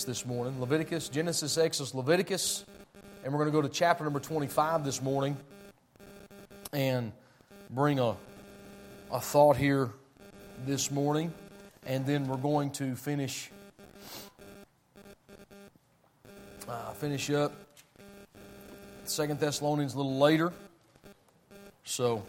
this morning. Leviticus, Genesis, Exodus, Leviticus. And we're going to go to chapter number 25 this morning and bring a thought here this morning. And then we're going to finish up 2 Thessalonians a little later. So,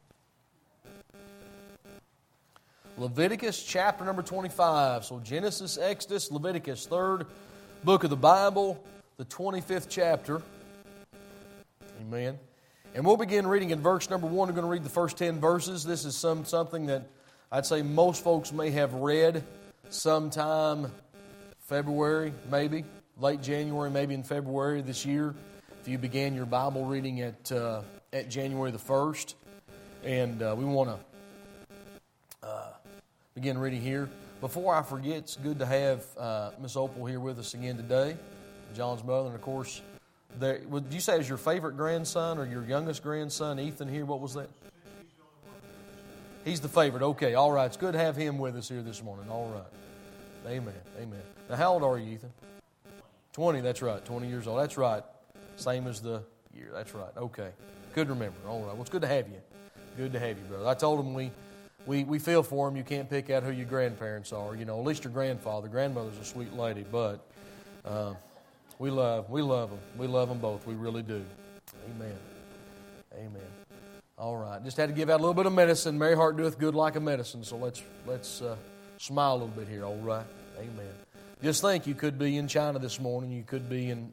Leviticus chapter number 25. So Genesis, Exodus, Leviticus, third book of the Bible, the 25th chapter. Amen. And we'll begin reading in verse number 1. We're going to read the first 10 verses. This is something that I'd say most folks may have read sometime February, maybe, late January, maybe in February this year, if you began your Bible reading at January the 1st. And we want to begin reading here. Before I forget, it's good to have Miss Opal here with us again today, John's mother. And of course, would you say is your favorite grandson or your youngest grandson, Ethan, here? What was that? He's the favorite. Okay, all right. It's good to have him with us here this morning. All right. Amen. Amen. Now, how old are you, Ethan? 20, that's right. 20 years old. That's right. Same as the year. That's right. Okay. Good remember. All right. Well, it's good to have you. Good to have you, brother. I told him we feel for him. You can't pick out who your grandparents are. You know, at least your grandfather. Grandmother's a sweet lady, but we love them. We love them both. We really do. Amen. Amen. All right. Just had to give out a little bit of medicine. Merry heart doeth good like a medicine. So let's smile a little bit here. All right. Amen. Just think, you could be in China this morning. You could be in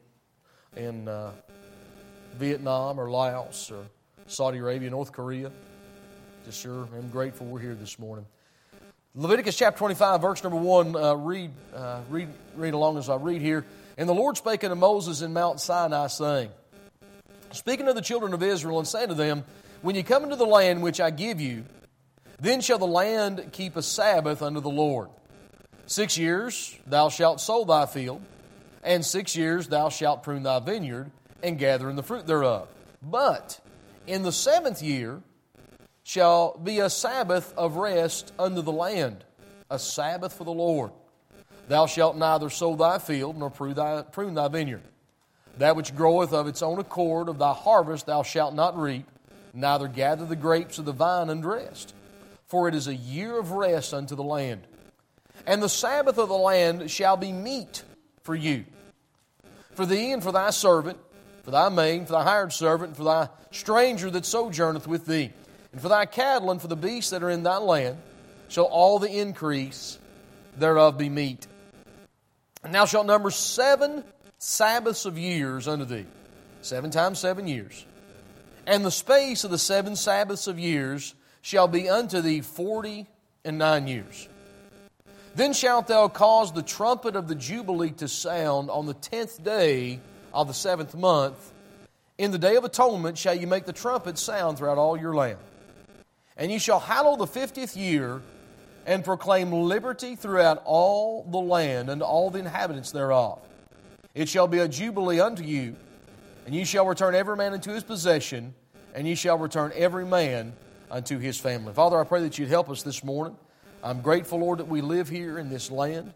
Vietnam or Laos or Saudi Arabia, North Korea. Just sure am grateful we're here this morning. Leviticus chapter 25, verse number 1. Read along as I read here. And the Lord spake unto Moses in Mount Sinai, saying, speaking to the children of Israel, and saying to them, when you come into the land which I give you, then shall the land keep a Sabbath unto the Lord. 6 years thou shalt sow thy field, and 6 years thou shalt prune thy vineyard, and gather in the fruit thereof. But in the 7th year shall be a Sabbath of rest unto the land, a Sabbath for the Lord. Thou shalt neither sow thy field, nor prune thy vineyard. That which groweth of its own accord of thy harvest thou shalt not reap, neither gather the grapes of the vine and rest. For it is a year of rest unto the land. And the Sabbath of the land shall be meat for you, for thee and for thy servant, for thy maid, for thy hired servant, and for thy stranger that sojourneth with thee. And for thy cattle and for the beasts that are in thy land shall all the increase thereof be meat. And thou shalt number 7 Sabbaths of years unto thee, 7 times 7 years. And the space of the 7 Sabbaths of years shall be unto thee 49 years. Then shalt thou cause the trumpet of the Jubilee to sound on the 10th day of the 7th month. In the day of atonement shall you make the trumpet sound throughout all your land. And ye shall hallow the 50th year, and proclaim liberty throughout all the land, and all the inhabitants thereof. It shall be a jubilee unto you, and ye shall return every man into his possession, and ye shall return every man unto his family. Father, I pray that you'd help us this morning. I'm grateful, Lord, that we live here in this land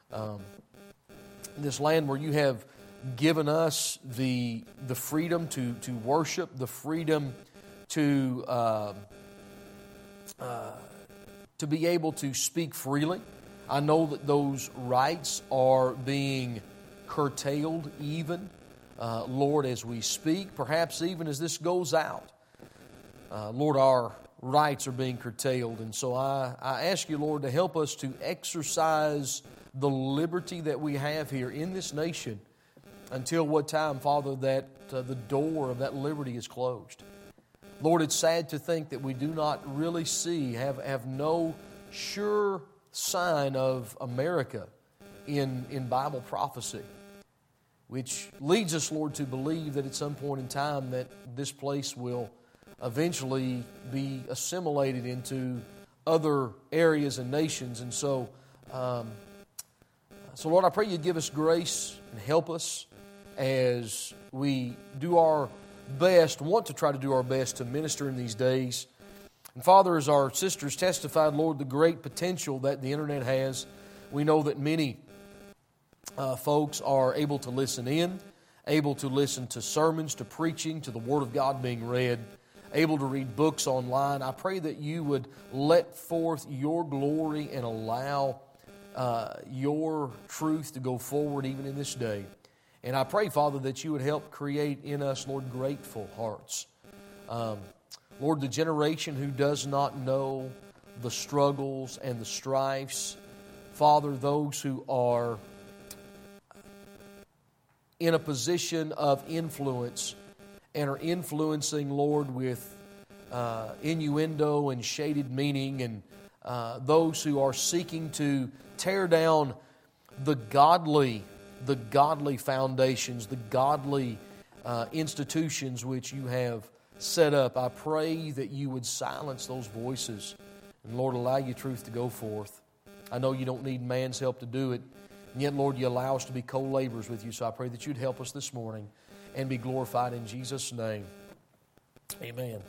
where you have given us the freedom to worship, the freedom to be able to speak freely. I know that those rights are being curtailed even, Lord, as we speak, perhaps even as this goes out. Lord, our rights are being curtailed. And so I ask you, Lord, to help us to exercise the liberty that we have here in this nation until what time, Father, that the door of that liberty is closed. Lord, it's sad to think that we do not really have no sure sign of America in Bible prophecy, which leads us, Lord, to believe that at some point in time that this place will eventually be assimilated into other areas and nations. And so, Lord, I pray you'd give us grace and help us as we do our best, want to try to do our best to minister in these days. And Father, as our sisters testified, Lord, the great potential that the internet has, we know that many folks are able to listen in, able to listen to sermons, to preaching, to the Word of God being read, able to read books online. I pray that you would let forth your glory and allow your truth to go forward even in this day. And I pray, Father, that you would help create in us, Lord, grateful hearts. Lord, the generation who does not know the struggles and the strifes, Father, those who are in a position of influence and are influencing, Lord, with innuendo and shaded meaning, and those who are seeking to tear down the godly foundations, the godly institutions which you have set up. I pray that you would silence those voices and, Lord, allow your truth to go forth. I know you don't need man's help to do it, and yet, Lord, you allow us to be co-laborers with you. So I pray that you'd help us this morning and be glorified in Jesus' name. Amen.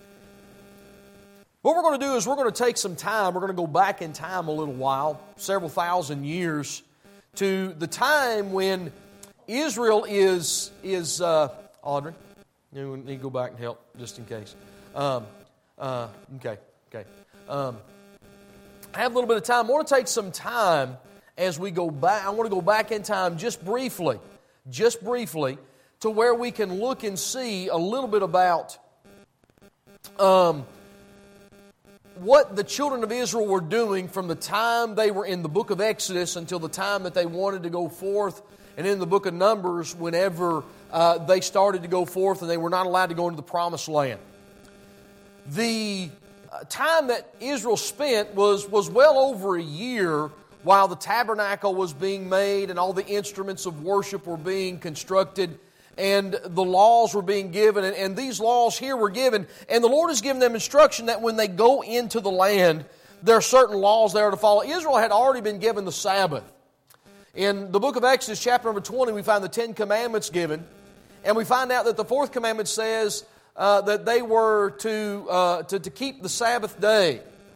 What we're going to do is we're going to take some time. We're going to go back in time a little while, several thousand years, to the time when Israel is Audrey, you need to go back and help just in case. Okay. I have a little bit of time. I want to take some time as we go back. I want to go back in time just briefly, to where we can look and see a little bit about what the children of Israel were doing from the time they were in the book of Exodus until the time that they wanted to go forth, and in the book of Numbers whenever they started to go forth and they were not allowed to go into the promised land. The time that Israel spent was well over a year while the tabernacle was being made and all the instruments of worship were being constructed and the laws were being given, and these laws here were given, and the Lord has given them instruction that when they go into the land, there are certain laws there to follow. Israel had already been given the Sabbath. In the book of Exodus, chapter number 20, we find the 10 Commandments given, and we find out that the 4th commandment says that they were to keep the Sabbath day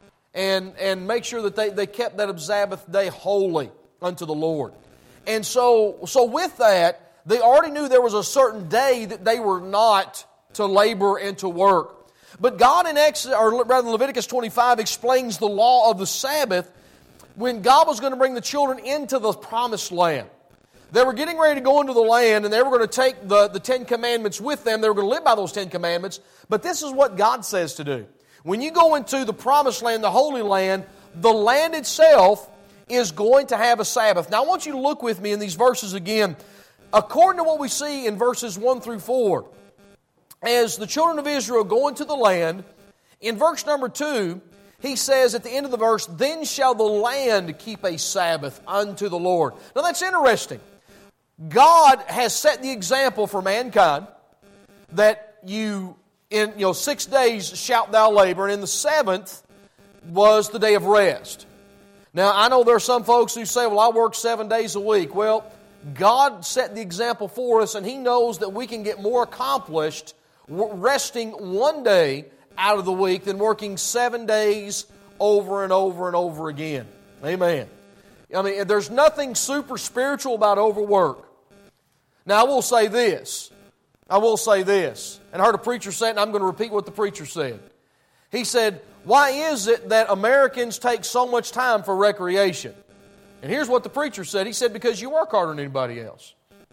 and make sure that they kept that Sabbath day holy unto the Lord. And so with that, they already knew there was a certain day that they were not to labor and to work. But God in Leviticus 25 explains the law of the Sabbath when God was going to bring the children into the promised land. They were getting ready to go into the land, and they were going to take the 10 Commandments with them. They were going to live by those 10 Commandments. But this is what God says to do. When you go into the promised land, the Holy Land, the land itself is going to have a Sabbath. Now I want you to look with me in these verses again. According to what we see in verses 1 through 4, as the children of Israel go into the land, in verse number 2, he says at the end of the verse, "Then shall the land keep a Sabbath unto the Lord." Now that's interesting. God has set the example for mankind that in 6 days shalt thou labor, and in the 7th was the day of rest. Now I know there are some folks who say, well, I work 7 days a week. Well, God set the example for us, and He knows that we can get more accomplished resting one day out of the week than working 7 days over and over and over again. Amen. I mean, there's nothing super spiritual about overwork. Now, I will say this, and I heard a preacher say it, and I'm going to repeat what the preacher said. He said, why is it that Americans take so much time for recreation? And here's what the preacher said. He said, because you work harder than anybody else.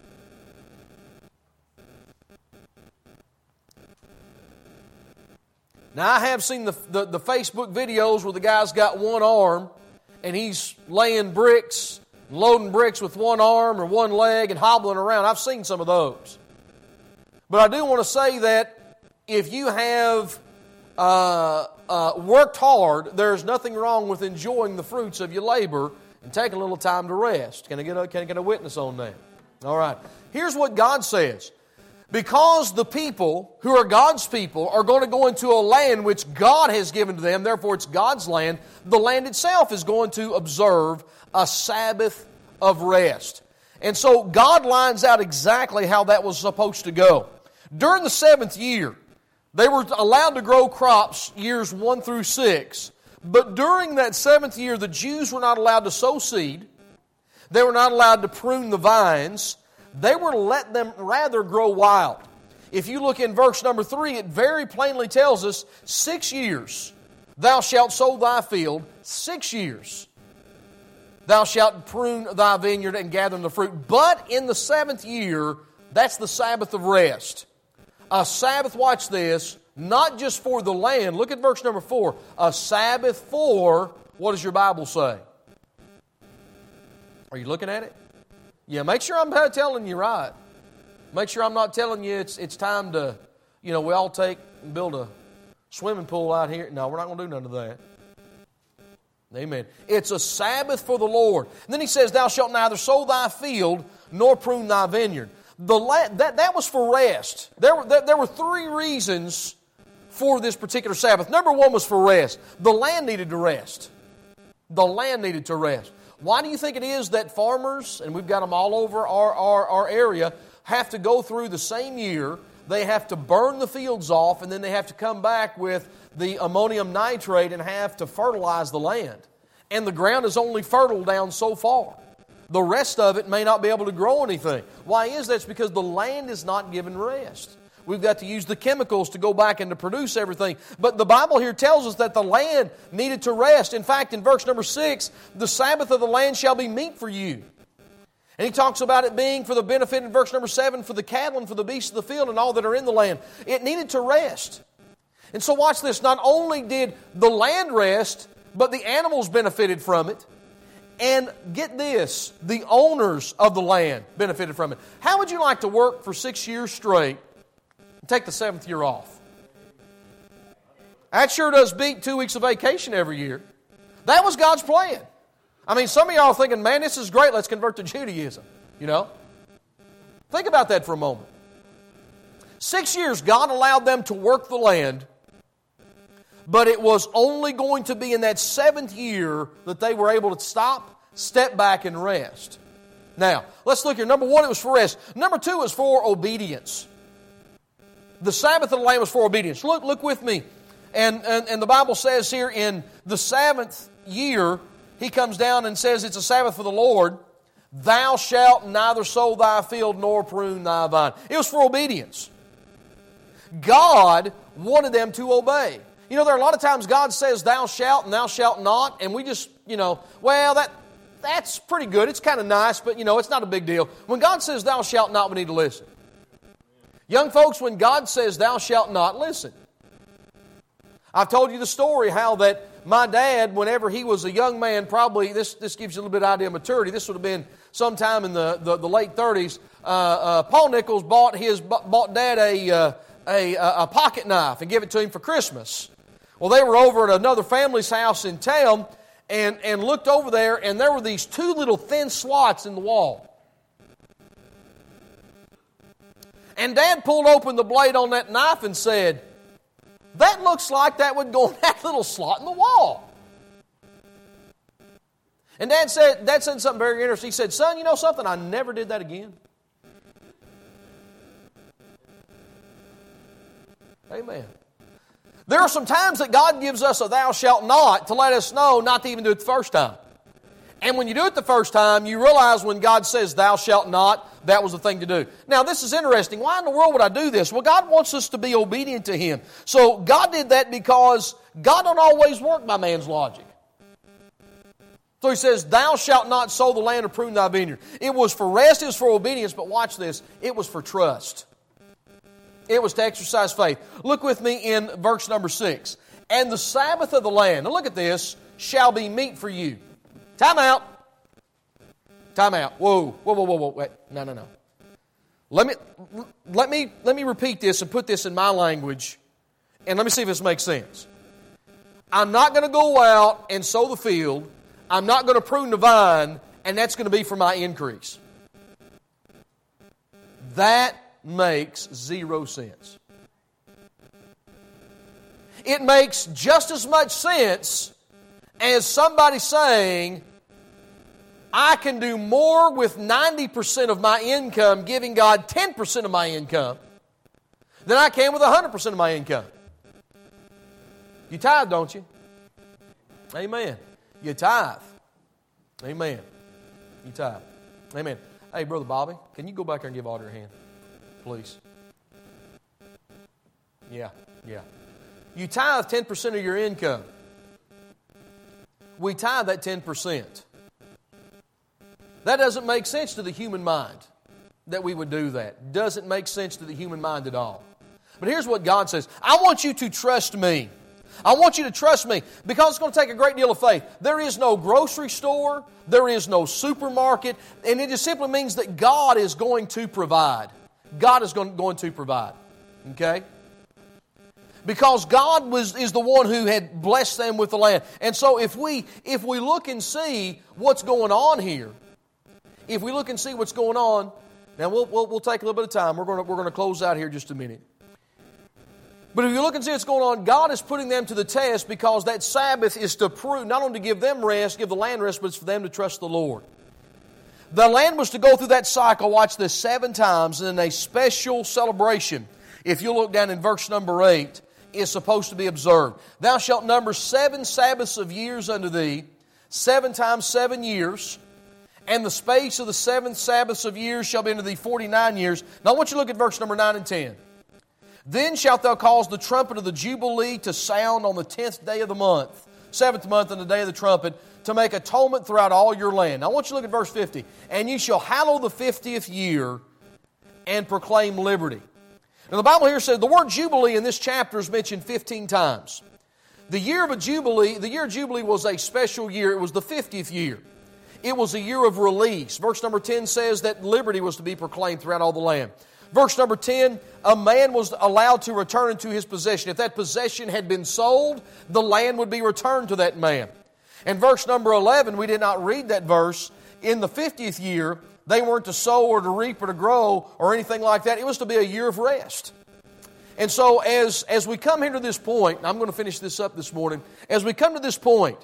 Now, I have seen the Facebook videos where the guy's got one arm and he's laying bricks, loading bricks with one arm or one leg and hobbling around. I've seen some of those. But I do want to say that if you have worked hard, there's nothing wrong with enjoying the fruits of your labor and taking a little time to rest. Can I get a witness on that? All right. Here's what God says. Because the people who are God's people are going to go into a land which God has given to them, therefore it's God's land, the land itself is going to observe a Sabbath of rest. And so God lines out exactly how that was supposed to go. During the 7th year, they were allowed to grow crops years 1 through 6. But during that 7th year, the Jews were not allowed to sow seed. They were not allowed to prune the vines. They were to let them rather grow wild. If you look in verse number 3, it very plainly tells us, 6 years thou shalt sow thy field, 6 years thou shalt prune thy vineyard and gather the fruit. But in the 7th year, that's the Sabbath of rest. A Sabbath, watch this, not just for the land. Look at verse number 4. A Sabbath for, what does your Bible say? Are you looking at it? Yeah, make sure I'm telling you right. Make sure I'm not telling you it's time to, we all take and build a swimming pool out here. No, we're not going to do none of that. Amen. It's a Sabbath for the Lord. And then he says, thou shalt neither sow thy field nor prune thy vineyard. That was for rest. There were 3 reasons for this particular Sabbath. Number 1 was for rest. The land needed to rest. The land needed to rest. Why do you think it is that farmers, and we've got them all over our area, have to go through the same year? They have to burn the fields off, and then they have to come back with the ammonium nitrate and have to fertilize the land. And the ground is only fertile down so far. The rest of it may not be able to grow anything. Why is that? It's because the land is not given rest. We've got to use the chemicals to go back and to produce everything. But the Bible here tells us that the land needed to rest. In fact, in verse number 6, the Sabbath of the land shall be meat for you. And he talks about it being for the benefit in verse number 7 for the cattle and for the beasts of the field and all that are in the land. It needed to rest. And so watch this. Not only did the land rest, but the animals benefited from it. And get this, the owners of the land benefited from it. How would you like to work for 6 years straight and take the 7th year off? That sure does beat 2 weeks of vacation every year. That was God's plan. I mean, some of y'all are thinking, man, this is great, let's convert to Judaism. Think about that for a moment. 6 years, God allowed them to work the land, but it was only going to be in that 7th year that they were able to stop, step back, and rest. Now, let's look here. Number 1, it was for rest. Number 2 is for obedience. The Sabbath of the land was for obedience. Look with me. And the Bible says here in the 7th year, he comes down and says it's a Sabbath for the Lord. Thou shalt neither sow thy field nor prune thy vine. It was for obedience. God wanted them to obey. There are a lot of times God says thou shalt and thou shalt not, and we just, that's pretty good. It's kind of nice, but, it's not a big deal. When God says thou shalt not, we need to listen. Young folks, when God says thou shalt not, listen. I've told you the story how that my dad, whenever he was a young man, probably, this gives you a little bit of idea of maturity, this would have been sometime in the late 30s, Paul Nichols bought Dad a pocket knife and gave it to him for Christmas. Well, they were over at another family's house in town and looked over there, and there were these 2 little thin slots in the wall. And Dad pulled open the blade on that knife and said, that looks like that would go in that little slot in the wall. And Dad said something very interesting. He said, son, you know something? I never did that again. Amen. There are some times that God gives us a thou shalt not to let us know not to even do it the first time. And when you do it the first time, you realize when God says thou shalt not, that was the thing to do. Now, this is interesting. Why in the world would I do this? Well, God wants us to be obedient to Him. So God did that because God don't always work by man's logic. So He says, thou shalt not sow the land or prune thy vineyard. It was for rest, it was for obedience, but watch this, it was for trust. It was to exercise faith. Look with me in verse number 6. And the Sabbath of the land, now look at this, shall be meat for you. Time out. Time out. Whoa. Wait. No. Let me repeat this and put this in my language, and let me see if this makes sense. I'm not going to go out and sow the field. I'm not going to prune the vine, and that's going to be for my increase. That makes 0 sense. It makes just as much sense as somebody saying, I can do more with 90% of my income, giving God 10% of my income, than I can with 100% of my income. You tithe, don't you? Amen. You tithe. Amen. You tithe. Amen. Hey, Brother Bobby, can you go back there and give Audrey a hand? Please. Yeah. You tithe 10% of your income. We tithe that 10%. That doesn't make sense to the human mind that we would do that. Doesn't make sense to the human mind at all. But here's what God says. I want you to trust me. I want you to trust me because it's going to take a great deal of faith. There is no grocery store. There is no supermarket. And it just simply means that God is going to provide. God is going to provide. Okay? Because God is the one who had blessed them with the land. And so if we look and see what's going on here, if we look and see what's going on, now we'll take a little bit of time. We're going to close out here just a minute. But if you look and see what's going on, God is putting them to the test because that Sabbath is to prove, not only to give them rest, give the land rest, but it's for them to trust the Lord. The land was to go through that cycle, watch this, 7 times in a special celebration. If you look down in verse number 8, is supposed to be observed. Thou shalt number 7 Sabbaths of years unto thee, 7 times 7 years, and the space of the 7 Sabbaths of years shall be unto thee 49 years. Now I want you to look at verse number 9 and 10. Then shalt thou cause the trumpet of the Jubilee to sound on the 10th day of the month, 7th month and the day of the trumpet, to make atonement throughout all your land. Now I want you to look at verse 50. And you shall hallow the 50th year and proclaim liberty. Now the Bible here says the word Jubilee in this chapter is mentioned 15 times. The year of Jubilee was a special year. It was the 50th year. It was a year of release. Verse number 10 says that liberty was to be proclaimed throughout all the land. Verse number 10, a man was allowed to return into his possession. If that possession had been sold, the land would be returned to that man. And verse number 11, we did not read that verse. In the 50th year, they weren't to sow or to reap or to grow or anything like that. It was to be a year of rest. And so as we come here to this point, and I'm going to finish this up this morning. As we come to this point,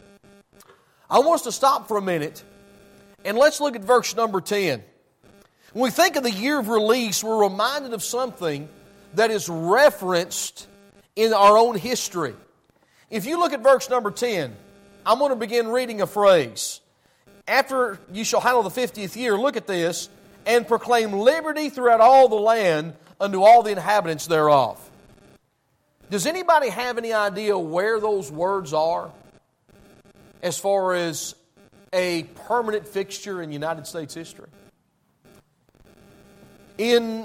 I want us to stop for a minute and let's look at verse number 10. When we think of the year of release, we're reminded of something that is referenced in our own history. If you look at verse number 10, I'm going to begin reading a phrase. After you shall hallow the 50th year, look at this, and proclaim liberty throughout all the land unto all the inhabitants thereof. Does anybody have any idea where those words are as far as a permanent fixture in United States history? In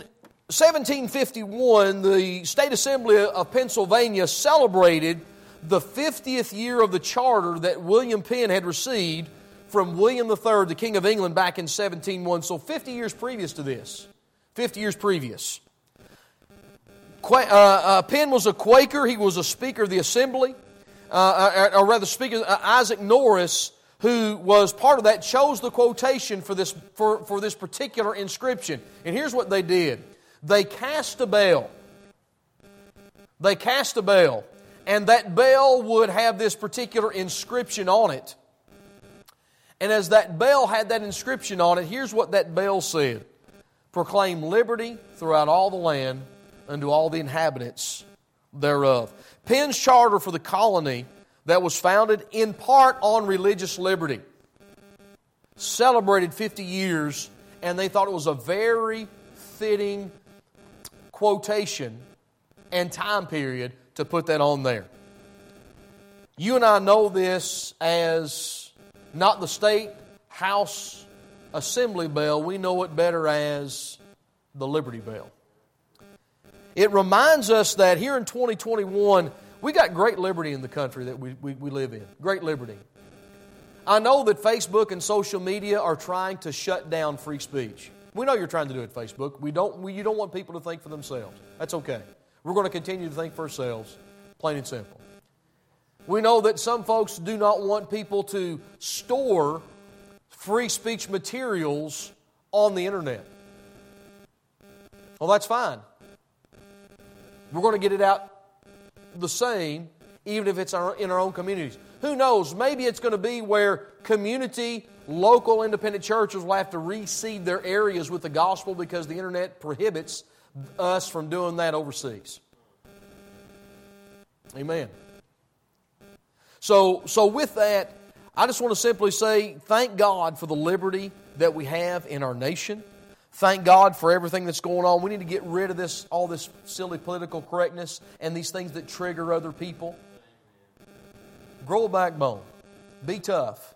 1751, the State Assembly of Pennsylvania celebrated the 50th year of the charter that William Penn had received from William III, the King of England, back in 1701. So 50 years previous to this. 50 years previous. Penn was a Quaker. He was a Speaker of the Assembly. Or rather, Speaker Isaac Norris, who was part of that, chose the quotation for this particular inscription. And here's what they did. They cast a bell. They cast a bell. And that bell would have this particular inscription on it. And as that bell had that inscription on it, here's what that bell said. Proclaim liberty throughout all the land unto all the inhabitants thereof. Penn's charter for the colony that was founded in part on religious liberty celebrated 50 years, and they thought it was a very fitting quotation and time period to put that on there. You and I know this as not the State House Assembly bell. We know it better as the Liberty Bell. It reminds us that here in 2021, we got great liberty in the country that we live in. Great liberty. I know that Facebook and social media are trying to shut down free speech. We know you're trying to do it, Facebook. You don't want people to think for themselves. That's okay. We're going to continue to think for ourselves, plain and simple. We know that some folks do not want people to store free speech materials on the internet. Well, that's fine. We're going to get it out the same, even if it's in our own communities. Who knows? Maybe it's going to be where community, local independent churches will have to reseed their areas with the gospel because the internet prohibits us from doing that overseas. Amen. So with that, I just want to simply say thank God for the liberty that we have in our nation. Thank God for everything that's going on. We need to get rid of all this silly political correctness and these things that trigger other people. Grow a backbone. Be tough.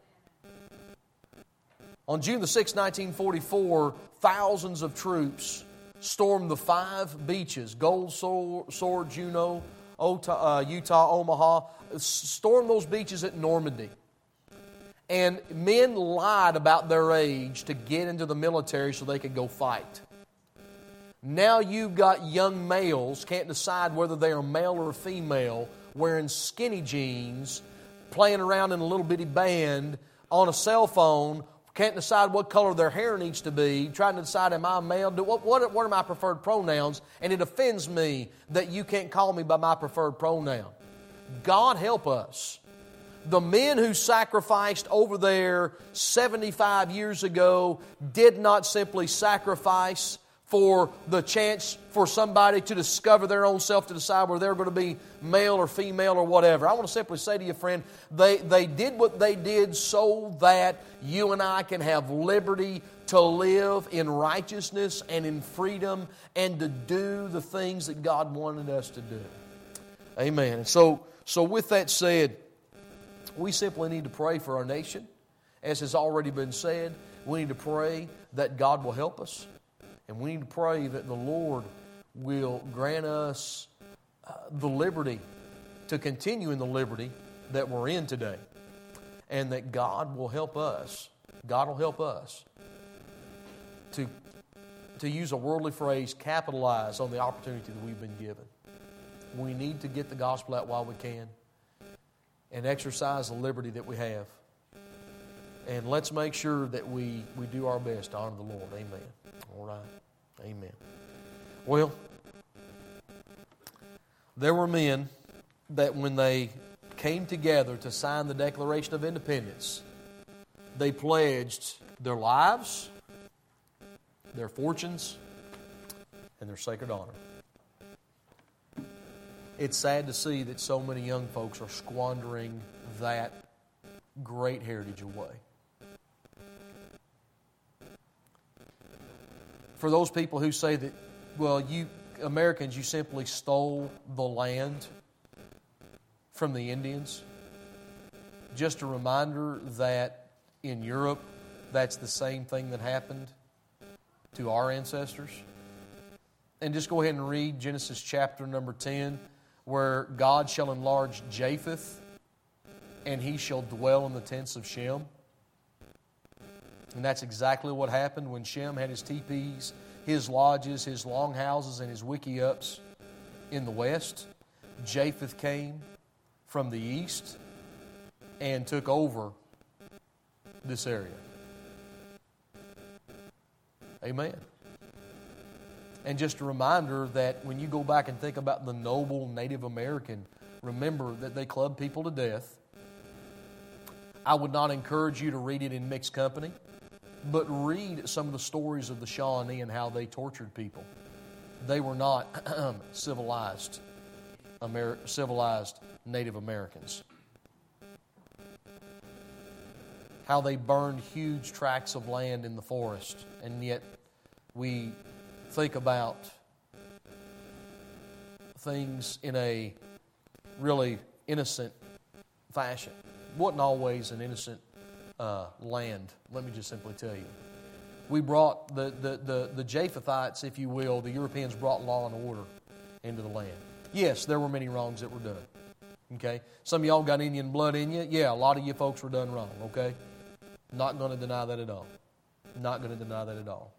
On June the 6th, 1944, thousands of troops stormed the 5 beaches, Gold Sword, Juneau, Utah, Omaha, stormed those beaches at Normandy. And men lied about their age to get into the military so they could go fight. Now you've got young males, can't decide whether they are male or female, wearing skinny jeans, playing around in a little bitty band on a cell phone, can't decide what color their hair needs to be, trying to decide, am I a male? What are my preferred pronouns? And it offends me that you can't call me by my preferred pronoun. God help us. The men who sacrificed over there 75 years ago did not simply sacrifice for the chance for somebody to discover their own self, to decide whether they're going to be male or female or whatever. I want to simply say to you, friend, they did what they did so that you and I can have liberty to live in righteousness and in freedom and to do the things that God wanted us to do. Amen. So with that said, we simply need to pray for our nation. As has already been said, we need to pray that God will help us. And we need to pray that the Lord will grant us the liberty to continue in the liberty that we're in today. And that God will help us. God will help us to use a worldly phrase, capitalize on the opportunity that we've been given. We need to get the gospel out while we can and exercise the liberty that we have. And let's make sure that we do our best to honor the Lord. Amen. All right. Amen. Well, there were men that when they came together to sign the Declaration of Independence, they pledged their lives, their fortunes, and their sacred honor. It's sad to see that so many young folks are squandering that great heritage away. For those people who say that, well, you Americans, you simply stole the land from the Indians, just a reminder that in Europe, that's the same thing that happened to our ancestors. And just go ahead and read Genesis chapter number 10, where God shall enlarge Japheth, and he shall dwell in the tents of Shem. And that's exactly what happened when Shem had his teepees, his lodges, his longhouses, and his wickiups in the west. Japheth came from the east and took over this area. Amen. And just a reminder that when you go back and think about the noble Native American, remember that they clubbed people to death. I would not encourage you to read it in mixed company, but read some of the stories of the Shawnee and how they tortured people. They were not civilized Native Americans. How they burned huge tracts of land in the forest, and yet we think about things in a really innocent fashion. Wasn't always an innocent land, let me just simply tell you. We brought the Japhethites, if you will, the Europeans brought law and order into the land. Yes, there were many wrongs that were done. Okay? Some of y'all got Indian blood in you. Yeah, a lot of you folks were done wrong, okay? Not going to deny that at all. Not going to deny that at all.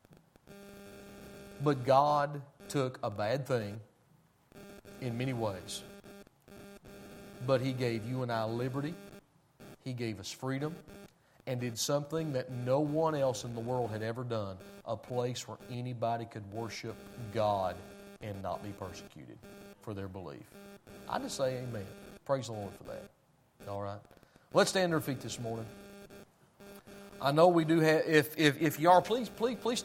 But God took a bad thing in many ways. But He gave you and I liberty. He gave us freedom. And did something that no one else in the world had ever done. A place where anybody could worship God and not be persecuted for their belief. I just say amen. Praise the Lord for that. All right. Let's stand to our feet this morning. I know we do have, if you are, please stand.